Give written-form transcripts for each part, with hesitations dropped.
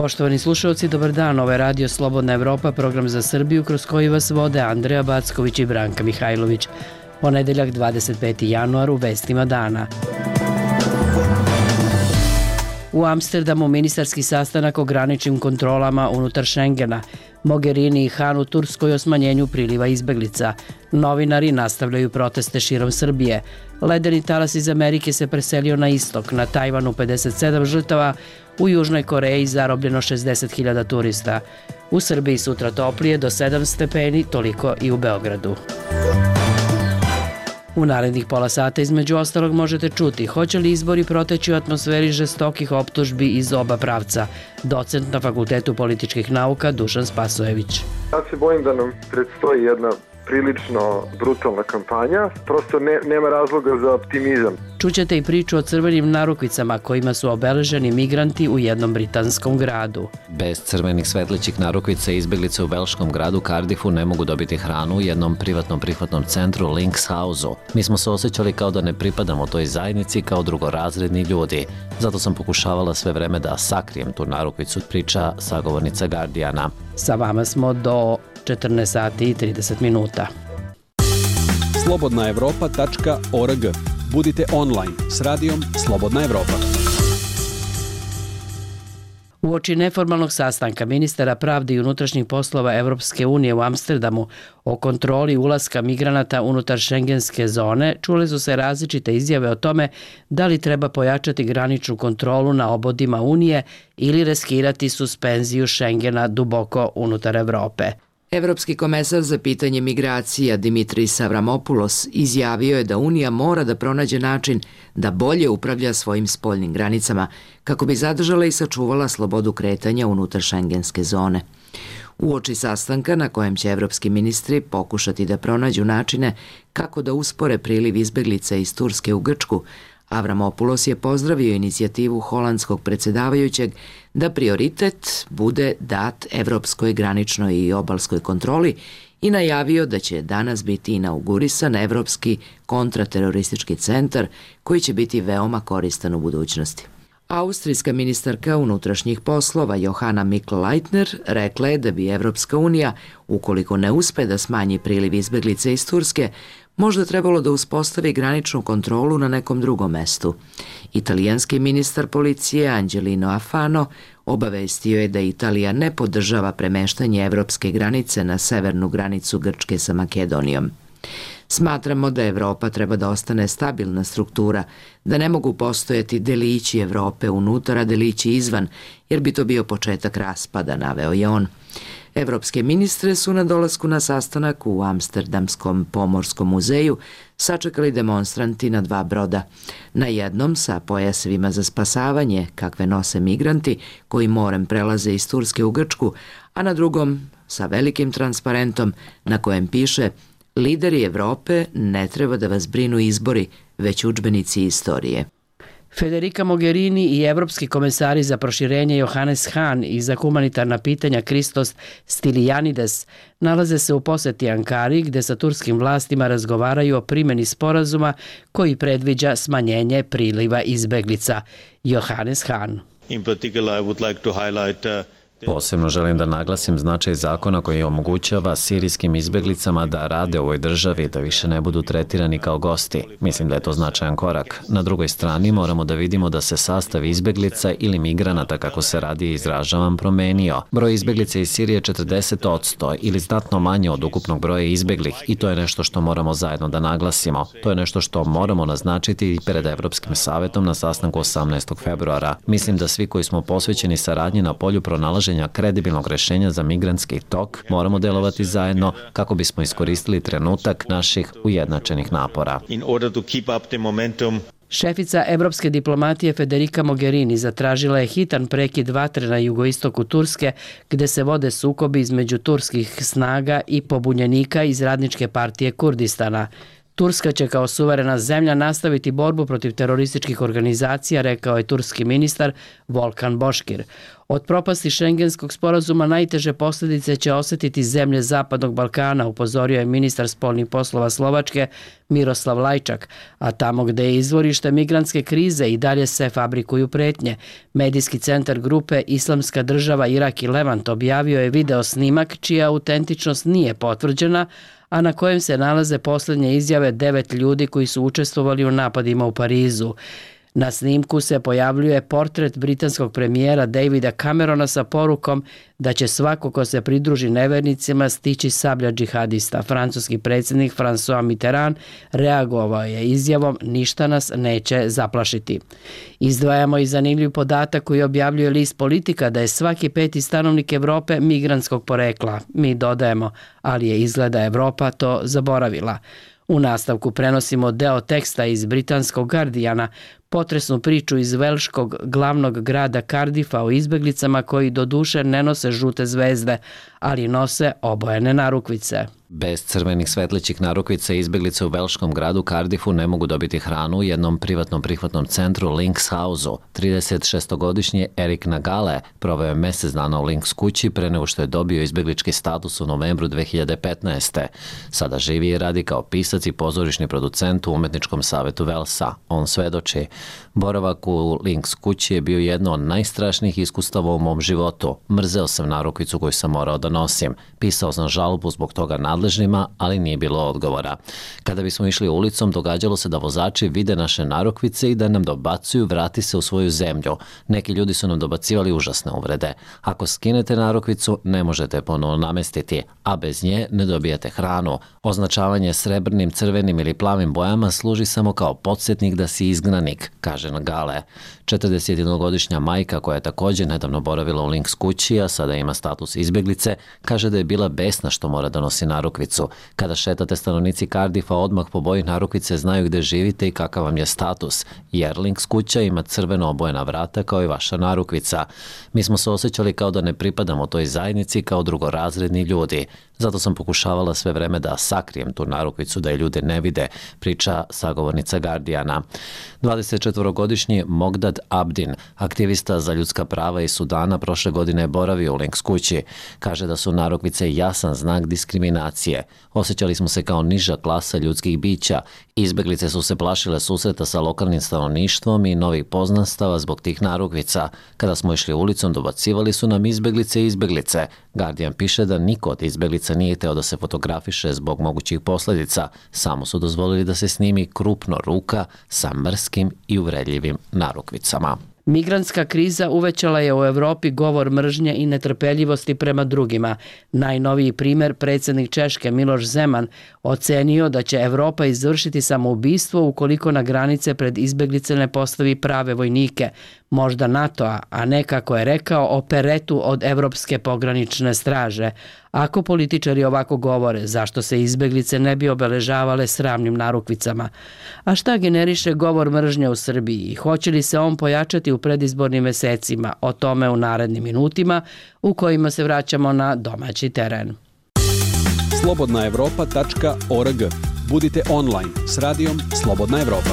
Poštovani slušalci, dobar dan. Ovo je Radio Slobodna Evropa, program za Srbiju kroz koji vas vode Andreja Backović i Branka Mihajlović. Ponedeljak 25. januar u vestima dana. U Amsterdamu ministarski sastanak o graničnim kontrolama unutar Šengena. Mogherini i Han u Turskoj o smanjenju priliva izbeglica. Novinari nastavljaju proteste širom Srbije. Ledeni talas iz Amerike se preselio na istok. Na Tajvanu 57 žrtava. U Južnoj Koreji zarobljeno 60.000 turista. U Srbiji sutra toplije do 7 stepeni, toliko i u Beogradu. U narednih pola sata između ostalog možete čuti hoće li izbori proteći u atmosferi žestokih optužbi iz oba pravca. Docent na Fakultetu političkih nauka Dušan Spasojević. Ja se bojim da nam predstoji jedna prilično brutalna kampanja, prosto nema razloga za optimizam. Čućete i priču o crvenim narukvicama kojima su obeleženi migranti u jednom britanskom gradu. Bez crvenih svetlećih narukvica izbeglice u velškom gradu Cardiffu ne mogu dobiti hranu u jednom privatnom prihvatnom centru Links Houseu. Mi smo se osjećali kao da ne pripadamo toj zajednici kao drugorazredni ljudi. Zato sam pokušavala sve vreme da sakrijem tu narukvicu, priča sagovornica Guardiana. Sa vama smo do 14 sati i 30 minuta. slobodnaevropa.org. Budite online s radijom Slobodna Evropa. Uoči neformalnog sastanka ministara pravde i unutrašnjih poslova Evropske unije u Amsterdamu o kontroli ulaska migranata unutar šengenske zone, čule su se različite izjave o tome da li treba pojačati graničnu kontrolu na obodima Unije ili riskirati suspenziju Šengena duboko unutar Evrope. Evropski komesar za pitanje migracija Dimitris Avramopoulos izjavio je da Unija mora da pronađe način da bolje upravlja svojim spoljnim granicama kako bi zadržala i sačuvala slobodu kretanja unutar šengenske zone. Uoči sastanka na kojem će evropski ministri pokušati da pronađu načine kako da uspore priliv izbeglica iz Turske u Grčku, Avramopoulos je pozdravio inicijativu holandskog predsjedavajućeg da prioritet bude dat evropskoj graničnoj i obalskoj kontroli i najavio da će danas biti inaugurisan Evropski kontrateroristički centar koji će biti veoma koristan u budućnosti. Austrijska ministarka unutrašnjih poslova Johanna Mikl-Leitner rekla je da bi Evropska unija, ukoliko ne uspe da smanji priliv izbeglica iz Turske, možda trebalo da uspostavi graničnu kontrolu na nekom drugom mestu. Italijanski ministar policije Angelino Alfano obavestio je da Italija ne podržava premeštanje evropske granice na severnu granicu Grčke sa Makedonijom. Smatramo da Evropa treba da ostane stabilna struktura, da ne mogu postojati delići Evrope unutar, a delići izvan, jer bi to bio početak raspada, naveo je on. Evropske ministre su na dolasku na sastanak u Amsterdamskom pomorskom muzeju sačekali demonstranti na 2 broda. Na jednom sa pojasevima za spasavanje, kakve nose migranti koji morem prelaze iz Turske u Grčku, a na drugom sa velikim transparentom na kojem piše: lideri Evrope, ne treba da vas brinu izbori, već udžbenici istorije. Federica Mogherini i evropski komesari za proširenje Johannes Hahn i za humanitarna pitanja Christos Stylianides nalaze se u poseti Ankari gde sa turskim vlastima razgovaraju o primjeni sporazuma koji predviđa smanjenje priliva izbeglica. Johannes Hahn. In particular, I would like to highlight Posebno želim da naglasim značaj zakona koji omogućava sirijskim izbeglicama da rade u ovoj državi, da više ne budu tretirani kao gosti. Mislim da je to značajan korak. Na drugoj strani moramo da vidimo da se sastav izbeglica ili migranata, kako se radi izražavam, promenio. Broj izbeglica iz Sirije je 40% ili znatno manje od ukupnog broja izbeglih i to je nešto što moramo zajedno da naglasimo. To je nešto što moramo naznačiti i pred Evropskim savetom na sastanku 18. februara. Mislim da svi koji smo posvećeni saradnji na polju pronalaženja kredibilnog rešenja za migrantski tok, moramo delovati zajedno kako bismo iskoristili trenutak naših ujednačenih napora. Šefica evropske diplomatije Federica Mogherini zatražila je hitan prekid vatre na jugoistoku Turske, gde se vode sukobi između turskih snaga i pobunjenika iz Radničke partije Kurdistana. Turska će kao suverena zemlja nastaviti borbu protiv terorističkih organizacija, rekao je turski ministar Volkan Boškir. Od propasti šengenskog sporazuma najteže posljedice će osjetiti zemlje Zapadnog Balkana, upozorio je ministar spoljnih poslova Slovačke Miroslav Lajčak, a tamo gde je izvorište migrantske krize i dalje se fabrikuju pretnje. Medijski centar grupe Islamska država Irak i Levant objavio je video snimak čija autentičnost nije potvrđena, a na kojem se nalaze posljednje izjave 9 ljudi koji su učestvovali u napadima u Parizu. Na snimku se pojavljuje portret britanskog premijera Davida Camerona sa porukom da će svako ko se pridruži nevernicima stići sablja džihadista. Francuski predsjednik François Mitterrand reagovao je izjavom ništa nas neće zaplašiti. Izdvajamo i zanimljiv podatak koji objavljuje list Politika da je svaki 5. stanovnik Evrope migrantskog porekla. Mi dodajemo, ali je izgleda Evropa to zaboravila. U nastavku prenosimo deo teksta iz britanskog Guardiana, potresnu priču iz velškog glavnog grada Cardiffa o izbeglicama koji doduše ne nose žute zvezde, ali nose obojene narukvice. Bez crvenih svetlećih narukvica izbeglice u velškom gradu Cardiffu ne mogu dobiti hranu u jednom privatnom prihvatnom centru Links House-u. 36-godišnji Erik Nagale proveo je mjesec dana u Links kući pre nego što je dobio izbeglički status u novembru 2015. Sada živi i radi kao pisac i pozorišni producent u Umetničkom savetu Velsa. On svedoči: boravak u Links kući je bio jedno od najstrašnijih iskustava u mom životu. Mrzeo sam narukvicu koju sam morao da nosim. Pisao sam žalbu zbog toga nadležnima, ali nije bilo odgovora. Kada bismo išli ulicom, događalo se da vozači vide naše narukvice i da nam dobacuju vrati se u svoju zemlju. Neki ljudi su nam dobacivali užasne uvrede. Ako skinete narukvicu, ne možete ponovno namestiti, a bez nje ne dobijate hranu. Označavanje srebrnim, crvenim ili plavim bojama služi samo kao podsjetnik da si izgnanik, kaže Nagale. 41-godišnja majka koja je također nedavno boravila u Links kući, a sada ima status izbjeglice, kaže da je bila besna što mora da nosi narukvicu. Kada šetate, stanovnici Cardiffa odmah po boji narukvice znaju gde živite i kakav vam je status, jer Links kuća ima crveno obojena vrata kao i vaša narukvica. Mi smo se osjećali kao da ne pripadamo toj zajednici kao drugorazredni ljudi. Zato sam pokušavala sve vreme da sakrijem tu narukvicu da je ljude ne vide, priča sagovornica Guardiana. 24-godišnji Mogdad Abdin, aktivista za ljudska prava iz Sudana, prošle godine je boravio u Links kući. Kaže da su narukvice jasan znak diskriminacije. Osjećali smo se kao niža klasa ljudskih bića. Izbeglice su se plašile susreta sa lokalnim stanovništvom i novih poznanstava zbog tih narukvica. Kada smo išli ulicom, dobacivali su nam izbeglice i izbeglice. Guardian piše da niko od izbeglica nije hteo da se fotografiše zbog mogućih posljedica. Samo su dozvolili da se snimi krupno ruka sa mrskim i uvredljivim narukvicama. Migrantska kriza uvećala je u Evropi govor mržnje i netrpeljivosti prema drugima. Najnoviji primjer, predsjednik Češke Miloš Zeman ocenio da će Evropa izvršiti samoubistvo ukoliko na granice pred izbeglice ne postavi prave vojnike, možda NATO-a, a ne, kako je rekao, operetu od Evropske pogranične straže. Ako političari ovako govore, zašto se izbeglice ne bi obeležavale sramnim narukvicama? A šta generiše govor mržnje u Srbiji? Hoće li se on pojačati u predizbornim mesecima? O tome u narednim minutima u kojima se vraćamo na domaći teren. slobodnaevropa.org. Budite online s radijom Slobodna Evropa.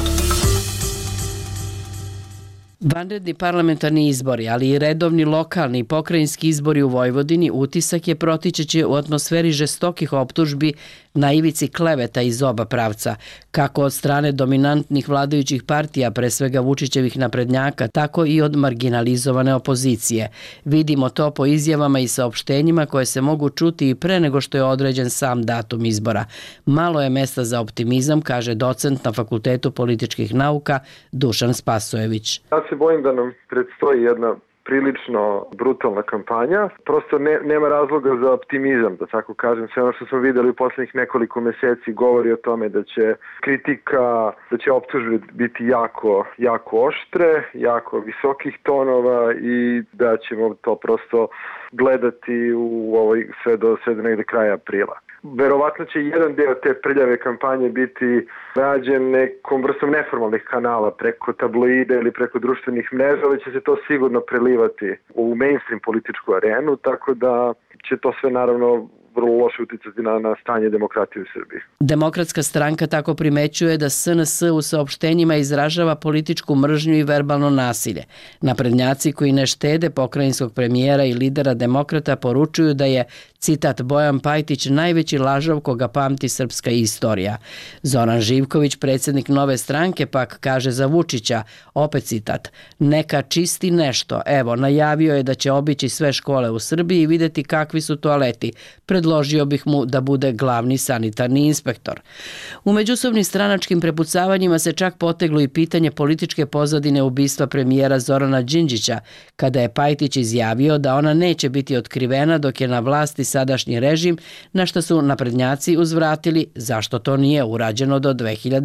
Vanredni parlamentarni izbori, ali i redovni lokalni i pokrajinski izbori u Vojvodini utisak je protičeći u atmosferi žestokih optužbi na ivici kleveta iz oba pravca, kako od strane dominantnih vladajućih partija, pre svega Vučićevih naprednjaka, tako i od marginalizovane opozicije. Vidimo to po izjavama i saopštenjima koje se mogu čuti i pre nego što je određen sam datum izbora. Malo je mesta za optimizam, kaže docent na Fakultetu političkih nauka Dušan Spasojević. Ja se bojim da nam predstoji jedna prilično brutalna kampanja. Prosto nema razloga za optimizam, da tako kažem. Sve ono što smo videli u poslednjih nekoliko meseci govori o tome da će kritika, da će optužbe biti jako oštre, jako visokih tonova i da ćemo to prosto gledati u sve do negde kraja aprila. Verovatno će jedan deo te prljave kampanje biti rađen nekom vrstom neformalnih kanala preko tabloide ili preko društvenih mreža, ali će se to sigurno prelivati u mainstream političku arenu, tako da će to sve naravno vrlo loše uticati na stanje demokratije u Srbiji. Demokratska stranka tako primećuje da SNS u saopštenjima izražava političku mržnju i verbalno nasilje. Naprednjaci koji ne štede pokrajinskog premijera i lidera demokrata poručuju da je, citat, Bojan Pajtić najveći lažov koga pamti srpska istorija. Zoran Živković, predsjednik Nove stranke, pak kaže za Vučića, opet citat, neka čisti nešto, evo, najavio je da će obići sve škole u Srbiji i vidjeti kakvi su toaleti. Predložio bih mu da bude glavni sanitarni inspektor. U međusobnim stranačkim prepucavanjima se čak poteglo i pitanje političke pozadine ubistva premijera Zorana Đinđića, kada je Pajtić izjavio da ona neće biti otkrivena dok je na vlasti sadašnji režim, na što su naprednjaci uzvratili zašto to nije urađeno do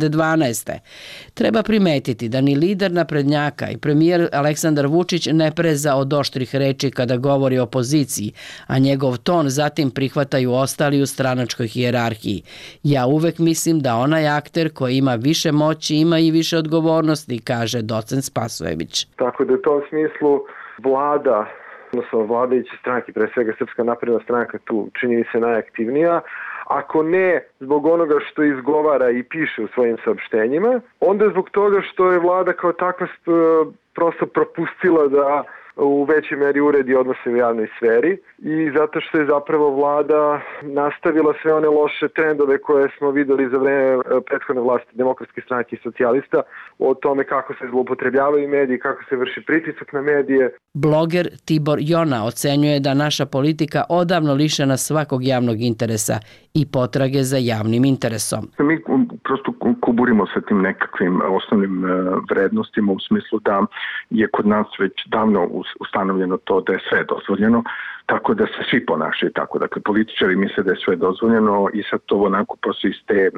2012. Treba primetiti da ni lider naprednjaka i premijer Aleksandar Vučić ne preza od oštrih reči kada govori o opoziciji, a njegov ton zatim prihvataju ostali u stranačkoj hijerarhiji. Ja uvek mislim da onaj akter koji ima više moći ima i više odgovornosti, kaže docent Spasojević. Tako da u tom smislu vlada, odnosno vladajuće stranke, pre svega Srpska napredna stranka tu čini mi se najaktivnija, ako ne zbog onoga što izgovara i piše u svojim saopštenjima, onda zbog toga što je vlada kao takva prosto propustila da u većoj meri uredi odnose u javnoj sferi i zato što je zapravo vlada nastavila sve one loše trendove koje smo videli za vreme prethodne vlasti Demokratske stranke i socijalista o tome kako se zloupotrebljavaju mediji, kako se vrši pritisak na medije. Bloger Tibor Jona ocenjuje da naša politika odavno lišena svakog javnog interesa i potrage za javnim interesom. Mi prosto kuburimo sa tim nekakvim osnovnim vrednostima u smislu da je kod nas već davno ustanovljeno to da je sve dozvoljeno, tako da se svi ponašaju tako. Dakle, političari misle da je sve dozvoljeno i sad to onako prosto iz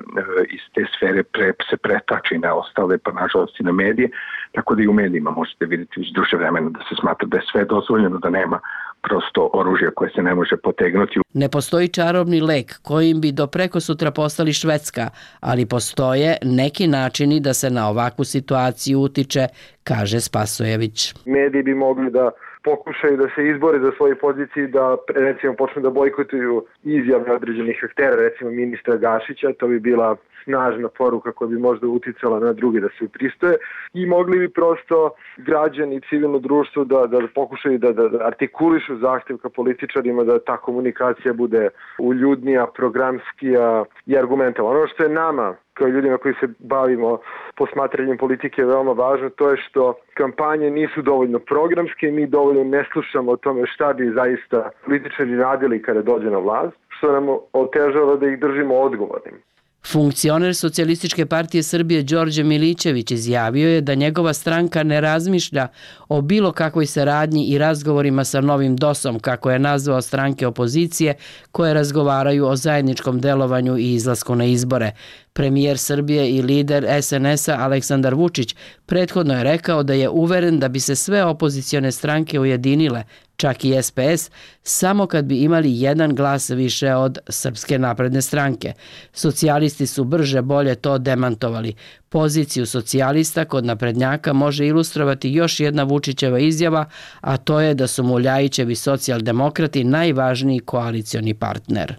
te sfere se pretači na ostale, pa nažalost i na medije, tako da i u medijima možete vidjeti već duže vremena da se smatra da je sve dozvoljeno, da nema prosto oružja koje se ne može potegnuti. Ne postoji čarobni lek kojim bi do prekosutra postali Švedska, ali postoje neki načini da se na ovakvu situaciju utiče, kaže Spasojević. Mediji bi mogli da pokušaju da se izbore za svoje pozicije, da recimo počnu da bojkotuju izjave određenih aktera, recimo ministra Gašića, to bi bila snažna poruka koja bi možda uticala na druge da se upristoje i mogli bi prosto građani i civilno društvo da pokušaju da artikulišu zahtjev ka političarima da ta komunikacija bude uljudnija, programskija i argumentovana. Ono što je nama kao ljudima koji se bavimo posmatranjem politike veoma važno, to je što kampanje nisu dovoljno programske, mi dovoljno ne slušamo o tome šta bi zaista političari radili kada dođe na vlast, što nam otežava da ih držimo odgovornim. Funkcioner Socijalističke partije Srbije Đorđe Milićević izjavio je da njegova stranka ne razmišlja o bilo kakvoj saradnji i razgovorima sa novim DOS-om, kako je nazvao stranke opozicije koje razgovaraju o zajedničkom delovanju i izlasku na izbore. Premijer Srbije i lider SNS-a Aleksandar Vučić prethodno je rekao da je uveren da bi se sve opozicione stranke ujedinile, čak i SPS, samo kad bi imali jedan glas više od Srpske napredne stranke. Socijalisti su brže bolje to demantovali. Poziciju socijalista kod naprednjaka može ilustrovati još jedna Vučićeva izjava, a to je da su mu Ljajićevi socijaldemokrati najvažniji koalicioni partner.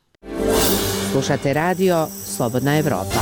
Slušate radio Slobodna Evropa.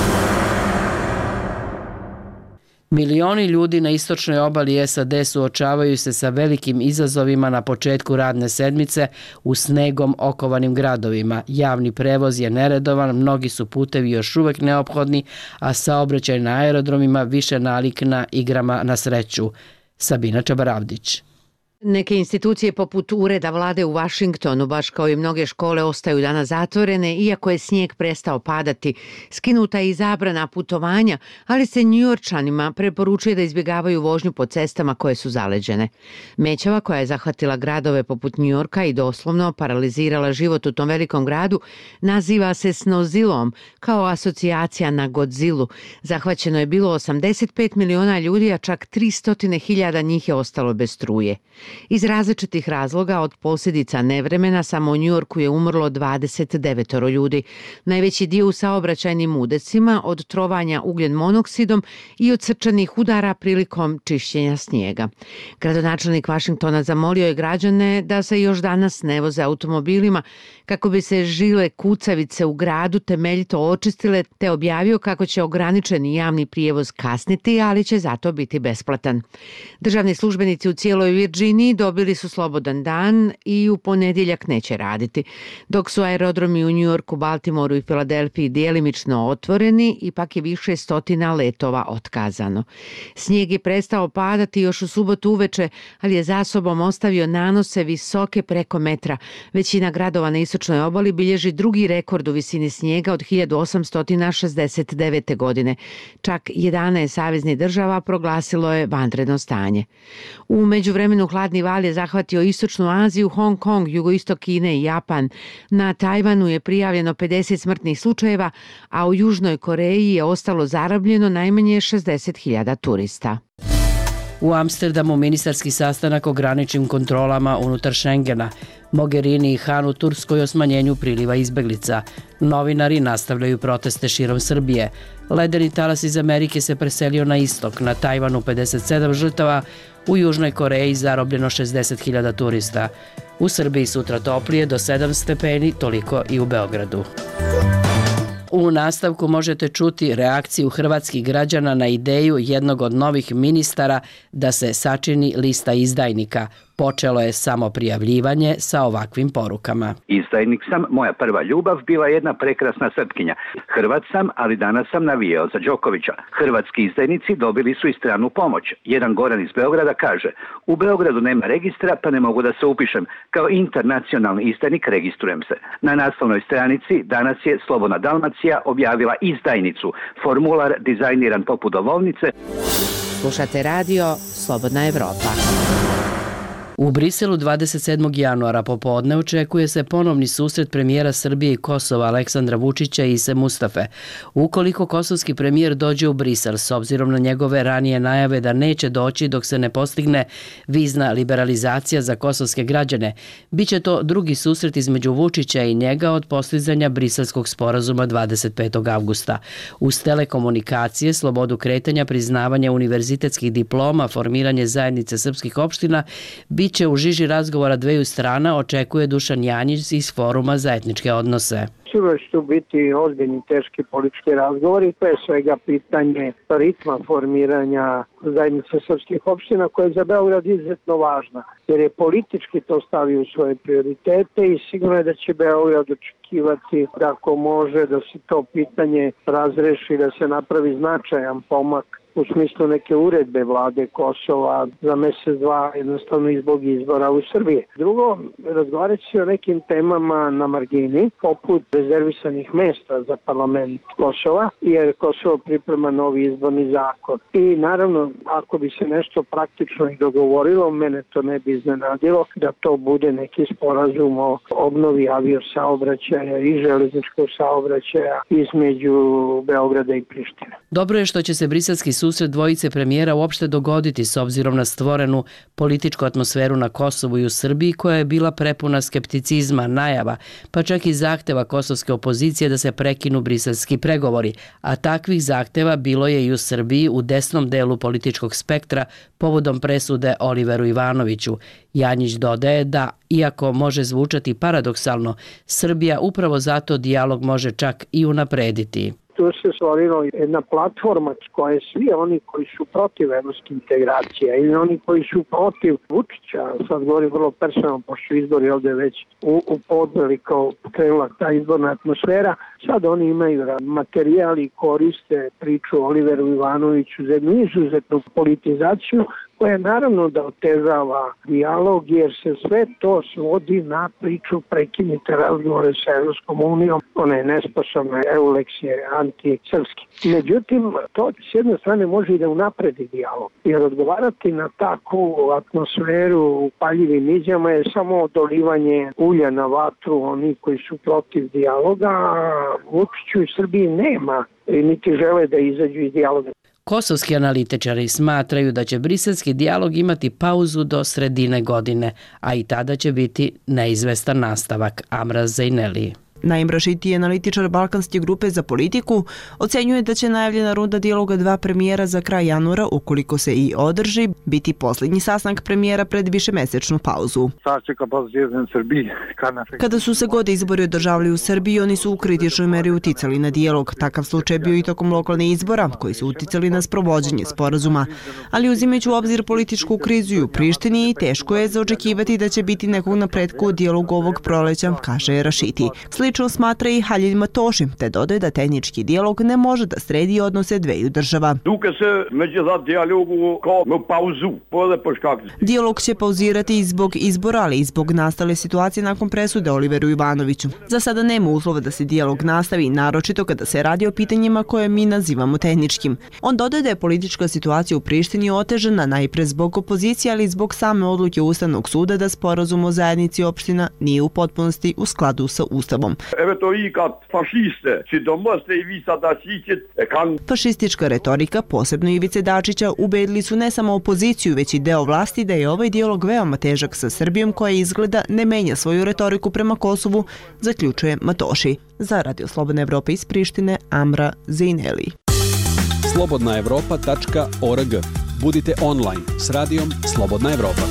Milioni ljudi na istočnoj obali SAD suočavaju se sa velikim izazovima na početku radne sedmice u snegom okovanim gradovima. Javni prevoz je neredovan, mnogi su putevi još uvek neophodni, a saobraćaj na aerodromima više nalik na igrama na sreću. Sabina Čabaravdić. Neke institucije poput ureda vlade u Vašingtonu, baš kao i mnoge škole, ostaju danas zatvorene, iako je snijeg prestao padati. Skinuta je i zabrana putovanja, ali se Njujorčanima preporučuje da izbjegavaju vožnju po cestama koje su zaleđene. Mećava koja je zahvatila gradove poput Njujorka i doslovno paralizirala život u tom velikom gradu, naziva se Snozilom, kao asocijacija na Godzilu. Zahvaćeno je bilo 85 miliona ljudi, a čak 300.000 njih je ostalo bez struje. Iz različitih razloga od posljedica nevremena samo u Njujorku je umrlo 29 ljudi. Najveći dio u saobraćajnim udesima od trovanja ugljen monoksidom i od srčanih udara prilikom čišćenja snijega. Gradonačelnik Vašingtona zamolio je građane da se još danas ne voze automobilima kako bi se žile kucavice u gradu temeljito očistile, te objavio kako će ograničeni javni prijevoz kasniti, ali će zato biti besplatan. Državni službenici u cijeloj Virginiji dobili su slobodan dan i u ponedjeljak neće raditi. Dok su aerodromi u Njujorku, Baltimoru i Filadelfiji djelimično otvoreni, ipak je više stotina letova otkazano. Snijeg je prestao padati još u subotu uveče, ali je za sobom ostavio nanose visoke preko metra. Većina gradova na istočnoj obali bilježi drugi rekord u visini snijega od 1869. godine. Čak 11 saveznih država proglasilo je vanredno stanje. U međuvremenu hladni val je zahvatio istočnu Aziju, Hong Kong, jugoistok Kine i Japan. Na Tajvanu je prijavljeno 50 smrtnih slučajeva, a u Južnoj Koreji je ostalo zarobljeno najmanje 60.000 turista. U Amsterdamu ministarski sastanak o graničnim kontrolama unutar Schengena. Mogherini i Han u Turskoj o smanjenju priliva izbeglica. Novinari nastavljaju proteste širom Srbije. Ledeni talas iz Amerike se preselio na istok. Na Tajvanu 57 žrtava, u Južnoj Koreji zarobljeno 60.000 turista. U Srbiji sutra toplije do 7 stepeni, toliko i u Beogradu. U nastavku možete čuti reakciju hrvatskih građana na ideju jednog od novih ministara da se sačini lista izdajnika. Počelo je samo prijavljivanje sa ovakvim porukama. Izdajnik sam, moja prva ljubav, bila jedna prekrasna Srpkinja. Hrvat sam, ali danas sam navijao za Đokovića. Hrvatski izdajnici dobili su i stranu pomoć. Jedan Goran iz Beograda kaže: u Beogradu nema registra, pa ne mogu da se upišem. Kao internacionalni izdajnik registrujem se. Na naslovnoj stranici danas je Slobodna Dalmacija objavila izdajnicu. Formular dizajniran poput domovnice. Slušate radio Slobodna Evropa. U Briselu 27. januara popodne očekuje se ponovni susret premijera Srbije i Kosova Aleksandra Vučića i Ise Mustafe. Ukoliko kosovski premijer dođe u Brisel, s obzirom na njegove ranije najave da neće doći dok se ne postigne vizna liberalizacija za kosovske građane, biće to drugi susret između Vučića i njega od postizanja briselskog sporazuma 25. avgusta. Uz telekomunikacije, slobodu kretanja, priznavanje univerzitetskih diploma, formiranje zajednice srpskih opština, biće u žiži razgovora dveju strana, očekuje Dušan Janjić iz Foruma za etničke odnose. Sigurno će tu biti ozbiljni, teški politički razgovori, pre svega pitanje ritma formiranja zajednice srpskih opština koja je za Beograd izuzetno važna, jer je politički to stavio u svoje prioritete i sigurno je da će Beograd očekivati da ako može da se to pitanje razreši, da se napravi značajan pomak u smislu neke uredbe vlade Kosova za mjesec, dva, jednostavno i zbog izbora u Srbiji. Drugo, razgovarat će o nekim temama na margini, poput rezervisanih mjesta za parlament Kosova, jer Kosovo priprema novi izborni zakon. I naravno, ako bi se nešto praktično i dogovorilo, mene to ne bi iznenadilo da to bude neki sporazum o obnovi aviosaobraćaja i železničkog saobraćaja između Beograda i Prištine. Dobro je što će se briselski susret dvojice premijera uopšte dogoditi s obzirom na stvorenu političku atmosferu na Kosovu i u Srbiji koja je bila prepuna skepticizma, najava, pa čak i zahteva kosovske opozicije da se prekinu briselski pregovori, a takvih zahteva bilo je i u Srbiji u desnom delu političkog spektra povodom presude Oliveru Ivanoviću. Janjić dodaje da, iako može zvučati paradoksalno, Srbija upravo zato dijalog može čak i unaprediti. Tu se stvorila jedna platforma koje svi oni koji su protiv evropskih integracija ili oni koji su protiv Vučića, sad govorim vrlo personalno, pošto izbori ovdje već u podneli kao krenula ta izborna atmosfera, sad oni imaju materijal i koriste priču o Oliveru Ivanoviću za jednu izuzetnu politizaciju koja naravno da otežava dijalog, jer se sve to svodi na priču prekinite razgovore sa Evropskom unijom, ona je nesposobna, Euleks je antisrpski. Međutim, to s jedne strane može i da unapredi dijalog, jer odgovarati na takvu atmosferu u paljivim izjavama je samo dolivanje ulja na vatru oni koji su protiv dijaloga, a Vučiću i Srbiji nema, niti žele da izađu iz dijaloga. Kosovski analitičari smatraju da će briselski dijalog imati pauzu do sredine godine, a i tada će biti neizvestan nastavak. Amra Zejneli. Naim Rašiti, analitičar Balkanske grupe za politiku, ocenjuje da će najavljena runda dijaloga dva premijera za kraj januara, ukoliko se i održi, biti posljednji sastanak premijera pred višemesečnu pauzu. Kada su se god izbori održavali u Srbiji, oni su u kritičnoj meri uticali na dijalog. Takav slučaj bio i tokom lokalnih izbora, koji su uticali na sprovođenje sporazuma. Ali uzimajući u obzir političku krizu i u Prištini, teško je za očekivati da će biti nekog napretka u dijalogu ovog proleća, kaže Rašiti. Slično smatra i Halil Matoši, te dodaje da tehnički dijalog ne može da sredi odnose dveju država. Dijalog će pauzirati i zbog izbora, ali i zbog nastale situacije nakon presude Oliveru Ivanoviću. Za sada nema uslova da se dijalog nastavi, naročito kada se radi o pitanjima koje mi nazivamo tehničkim. On dodaje da je politička situacija u Prištini otežana najpre zbog opozicije, ali i zbog same odluke Ustavnog suda da sporazum o zajednici opština nije u potpunosti u skladu sa Ustavom. Fašistička retorika, posebno Ivice Dačića, ubedili su ne samo opoziciju, već i deo vlasti da je ovaj dijalog veoma težak sa Srbijom, koja izgleda ne menja svoju retoriku prema Kosovu, zaključuje Matoši. Za Radio Slobodna Evropa iz Prištine, Amra Zejneli. slobodnaevropa.org. Budite online s radijom Slobodna Evropa.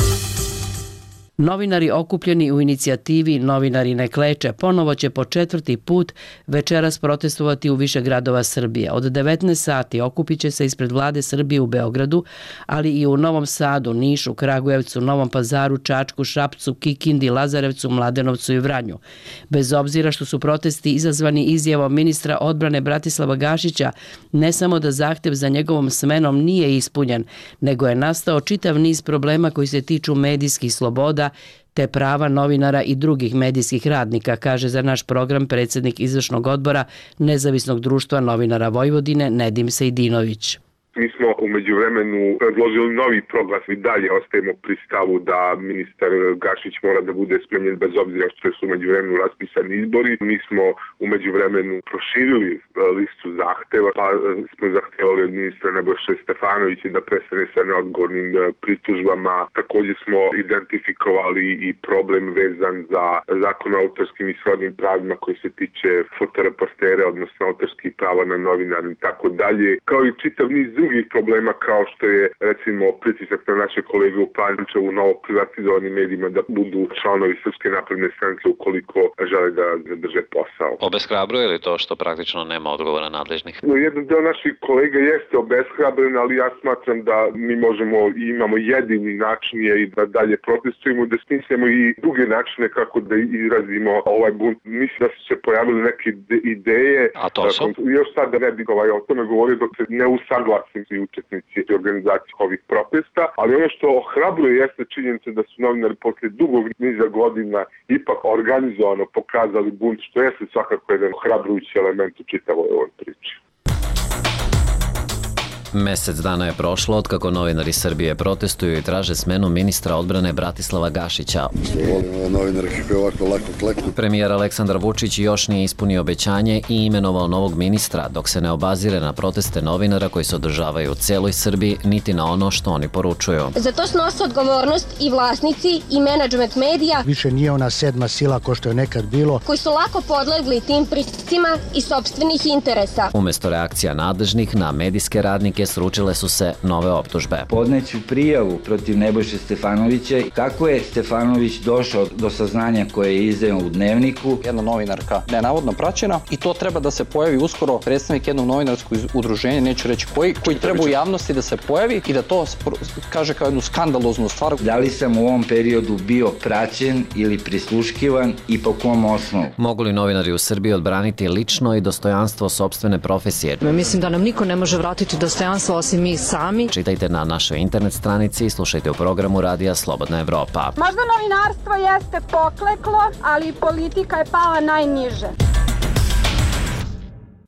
Novinari okupljeni u inicijativi Novinari ne kleče ponovo će po 4. put večeras protestovati u više gradova Srbije. Od 19 sati okupit će se ispred vlade Srbije u Beogradu, ali i u Novom Sadu, Nišu, Kragujevcu, Novom Pazaru, Čačku, Šapcu, Kikindi, Lazarevacu, Mladenovcu i Vranju. Bez obzira što su protesti izazvani izjavom ministra odbrane Bratislava Gašića, ne samo da zahtev za njegovom smenom nije ispunjen, nego je nastao čitav niz problema koji se tiču medijskih sloboda te prava novinara i drugih medijskih radnika, kaže za naš program predsjednik izvršnog odbora Nezavisnog društva novinara Vojvodine Nedim Sejdinović. Mi smo u međuvremenu predložili novi proglas i dalje ostajemo pri stavu da ministar Gašić mora da bude smenjen bez obzira što su u međuvremenu raspisani izbori. Mi smo u međuvremenu proširili listu zahteva, pa smo zahtevali od ministra Nebojše Stefanovića da prestane sa neodgovornim pritužbama. Također smo identifikovali i problem vezan za zakon o autorskim i srodnim pravima koji se tiče fotoreportera, odnosno autorskih prava na novinara i tako dalje, kao i čitav niz drugih problema kao što je recimo pritisak na naše kolege u Pančevu u novo privatizovanim medijima da budu članovi Srpske napredne stranke ukoliko žele da zadrže posao. Obeshrabruje li to što praktično nema odgovora nadležnih? Jedan deo naših kolega jeste obeshrabren, ali ja smatram da mi možemo i imamo jedini način je i da dalje protestujemo, da smislimo i druge načine kako da izrazimo ovaj bunt. Mislim da su se pojavili neke ideje. A to su? Još sad da ne bih o tome govorio dok se ne usaglasim i učesnici i organizacije ovih protesta, ali ono što ohrabruje jeste činjenica da su novinari posle dugog niza godina ipak organizovano pokazali bunt, što jeste svakako jedan ohrabrujući element u čitavoj ovoj priči. Mesec dana je prošlo od kako novinari Srbije protestuju i traže smenu ministra odbrane Bratislava Gašića. Premijer Aleksandar Vučić još nije ispunio obećanje i imenovao novog ministra, dok se ne obazire na proteste novinara koji se održavaju u celoj Srbiji, niti na ono što oni poručuju. Za to snose odgovornost i vlasnici i menadžment medija. Više nije ona sedma sila ko što je nekad bilo. Koji su lako podlegli tim pritiscima i sopstvenih interesa. Umesto reakcija nadležnih na medijske radnike sručile su se nove optužbe. Podneću prijavu protiv Nebojše Stefanovića. Kako je Stefanović došao do saznanja koje je izdao u Dnevniku? Jedna novinarka nenavodno praćena i to treba da se pojavi uskoro predstavnik jednog novinarskog udruženja, neću reći koji treba u javnosti da se pojavi i da to kaže kao jednu skandaloznu stvar. Da li sam u ovom periodu bio praćen ili prisluškivan i po kom osnovu? Mogu li novinari u Srbiji odbraniti lično i dostojanstvo sopstvene profesije? Mislim da nam niko ne može vratiti dostojanstvo osim mi sami. Čitajte na našoj internet stranici i slušajte u programu Radija Slobodna Evropa. Možda novinarstvo jeste pokleklo, ali politika je pala najniže.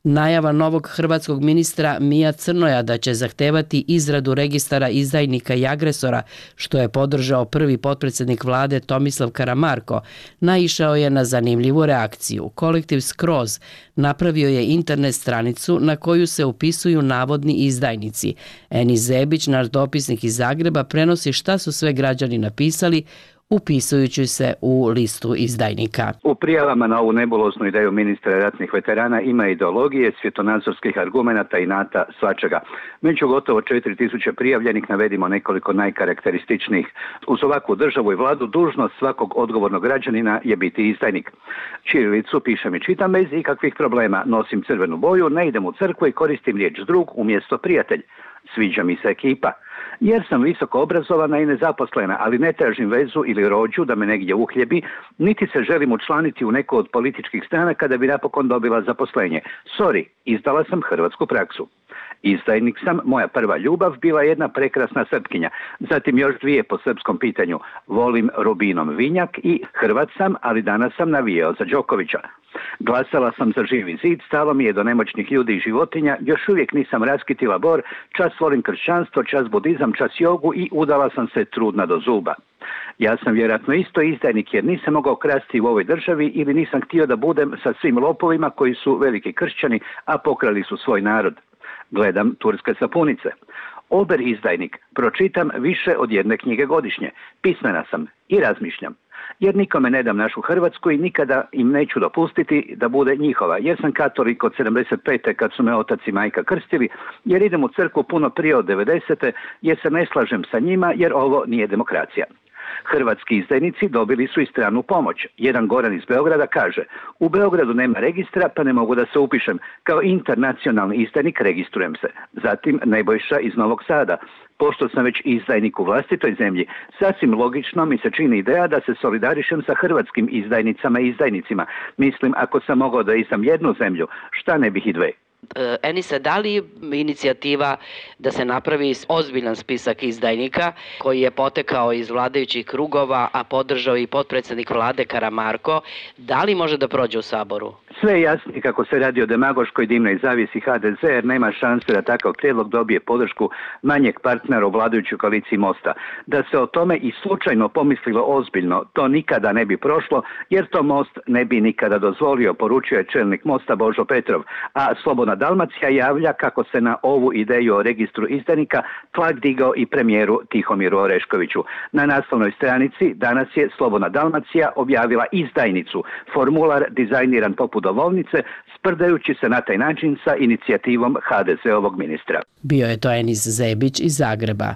Najava novog hrvatskog ministra Mija Crnoja da će zahtevati izradu registara izdajnika i agresora, što je podržao prvi potpredsjednik vlade Tomislav Karamarko, naišao je na zanimljivu reakciju. Kolektiv Skroz napravio je internet stranicu na koju se upisuju navodni izdajnici. Enis Zebić, naš dopisnik iz Zagreba, prenosi šta su sve građani napisali upisujući se u listu izdajnika. U prijavama na ovu nebuloznu ideju ministra ratnih veterana ima ideologije, svjetonazorskih argumenata i inata, svačega. Među gotovo 4000 prijavljenih navedimo nekoliko najkarakterističnijih. Uz ovakvu državu i vladu dužnost svakog odgovornog građanina je biti izdajnik. Ćirilicu pišem i čitam bez ikakvih problema, nosim crvenu boju, ne idem u crkvu i koristim riječ drug umjesto prijatelj. Sviđa mi se ekipa. Jer sam visoko obrazovana i nezaposlena, ali ne tražim vezu ili rođu da me negdje uhljebi, niti se želim učlaniti u neku od političkih stranaka da bi napokon dobila zaposlenje. Sorry, izdala sam hrvatsku praksu. Izdajnik sam, moja prva ljubav, bila jedna prekrasna Srpkinja. Zatim još dvije po srpskom pitanju. Volim rubinom vinjak i Hrvat sam, ali danas sam navijao za Đokovića. Glasala sam za Živi zid, stalo mi je do nemoćnih ljudi i životinja, još uvijek nisam raskitila bor, čas volim kršćanstvo, čas budizam, čas jogu i udala sam se trudna do zuba. Ja sam vjerojatno isto izdajnik jer nisam mogao krasti u ovoj državi ili nisam htio da budem sa svim lopovima koji su veliki kršćani, a pokrali su svoj narod. Gledam turske sapunice. Ober izdajnik, pročitam više od jedne knjige godišnje. Pismena sam i razmišljam. Jer nikome ne dam našu Hrvatsku i nikada im neću dopustiti da bude njihova. Jer sam katolik od 75. kad su me otac i majka krstili, jer idem u crkvu puno prije od 90. jer se ne slažem sa njima jer ovo nije demokracija. Hrvatski izdajnici dobili su i stranu pomoć. Jedan Goran iz Beograda kaže: u Beogradu nema registra pa ne mogu da se upišem. Kao internacionalni izdajnik registrujem se. Zatim Nebojša iz Novog Sada. Pošto sam već izdajnik u vlastitoj zemlji, sasvim logično mi se čini ideja da se solidarišem sa hrvatskim izdajnicama i izdajnicima. Mislim, ako sam mogao da izdam jednu zemlju, šta ne bih i dve. Enisa, da li inicijativa da se napravi ozbiljan spisak izdajnika koji je potekao iz vladajućih krugova, a podržao i potpredsjednik vlade Karamarko, da li može da prođe u Saboru? Sve je jasno kako se radi o demagoškoj dimnoj zavisi HDZ, jer nema šanse da takav prijedlog dobije podršku manjeg partnera u vladajućoj koaliciji Mosta. Da se o tome i slučajno pomislilo ozbiljno, to nikada ne bi prošlo, jer to Most ne bi nikada dozvolio, poručio je čelnik Mosta Božo Petrov, a Slobodna Dalmacija javlja kako se na ovu ideju o registru izdajnika tlak digao i premijeru Tihomiru Oreškoviću. Na naslovnoj stranici danas je Slobodna Dalmacija objavila izdajnicu, formular dizajniran poput dovolnice, sprdajući se na taj način sa inicijativom HDZ-ovog ministra. Bio je to Enis Zebić iz Zagreba.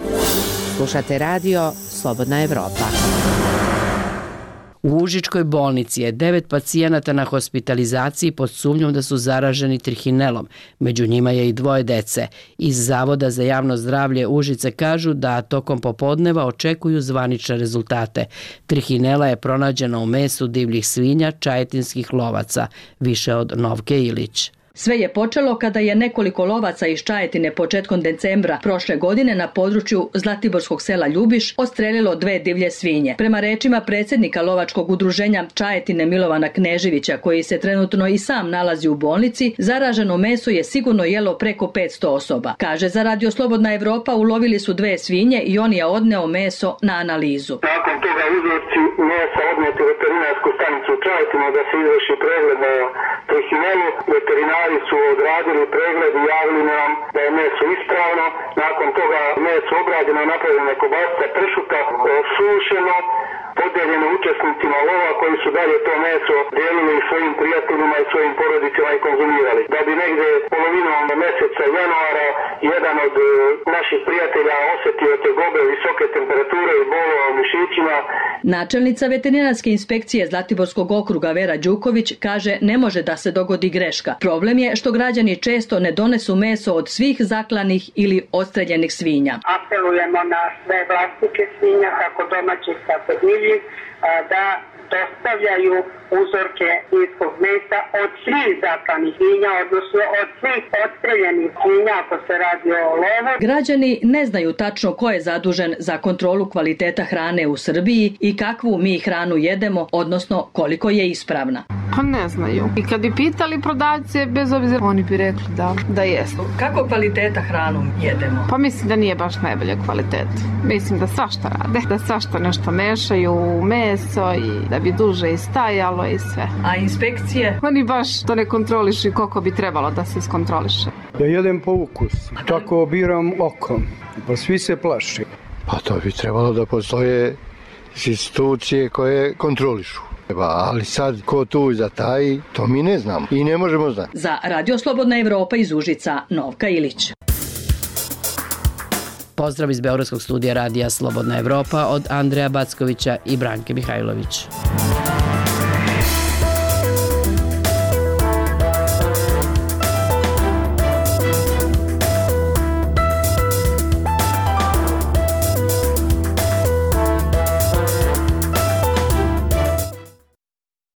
Slušate radio Slobodna Evropa. U Užičkoj bolnici je 9 pacijenata na hospitalizaciji pod sumnjom da su zaraženi trihinelom. Među njima je i 2 dece. Iz Zavoda za javno zdravlje Užice kažu da tokom popodneva očekuju zvanične rezultate. Trihinela je pronađena u mesu divljih svinja čajetinskih lovaca, više od Novke Ilić. Sve je počelo kada je nekoliko lovaca iz Čajetine početkom decembra prošle godine na području Zlatiborskog sela Ljubiš odstrelilo 2 divlje svinje. Prema rečima predsjednika lovačkog udruženja Čajetine Milovana Kneževića, koji se trenutno i sam nalazi u bolnici, zaraženo meso je sigurno jelo preko 500 osoba. Kaže za Radio Slobodna Evropa, ulovili su 2 svinje i on je odneo meso na analizu. Nakon toga uzorci mesa odnijeti u veterinarsku stanicu u Čajetinu da se izvrši pregled na trihinelu. Veterinari su odradili pregled i javili nam da je meso ispravno. Nakon toga meso obrađeno, napravljeno kobasica pršuta, sušeno, podijeljeno učesnicima lova koji su dalje to meso dijelili svojim prijateljima i svojim porodicama i konzumirali. Da bi negdje polovinom mjeseca januara jedan od naših prijatelja osjetio tegobe, visoke temperature i bolo u mišićima. Načelnica veterinarske inspekcije Zlatiborskog okruga Vera Đuković kaže ne može da se dogodi greška. Problem je što građani često ne donesu meso od svih zaklanih ili odstreljenih svinja. Apelujemo na sve vlasnike svinja, kako domaćih, tako divljih, da dostavljaju uzorke svinjskog mesa od svih zaklanih svinja, odnosno od svih odstreljenih svinja ako se radi o lovu. Građani ne znaju tačno ko je zadužen za kontrolu kvaliteta hrane u Srbiji i kakvu mi hranu jedemo, odnosno koliko je ispravna. Pa ne znaju. I kad bi pitali prodavce, bez obzira, oni bi rekli da jesu. Kako kvaliteta hranu jedemo? Pa mislim da nije baš najbolja kvaliteta. Mislim da svašta rade, da svašta nešto mešaju u meso i da bi duže i stajalo i sve. A inspekcije? Oni baš to ne kontrolišu koliko bi trebalo da se iskontroliše. Ja jedem po ukusu, tako biram okom, pa svi se plaši. Pa to bi trebalo da postoje institucije koje kontrolišu. Ali sad ko tu zataji, to mi ne znamo i ne možemo znati. Za Radio Slobodna Evropa iz Užica, Novka Ilić. Pozdrav iz Beogradskog studija Radija Slobodna Evropa od Andreja Backovića i Branke Mihajlović.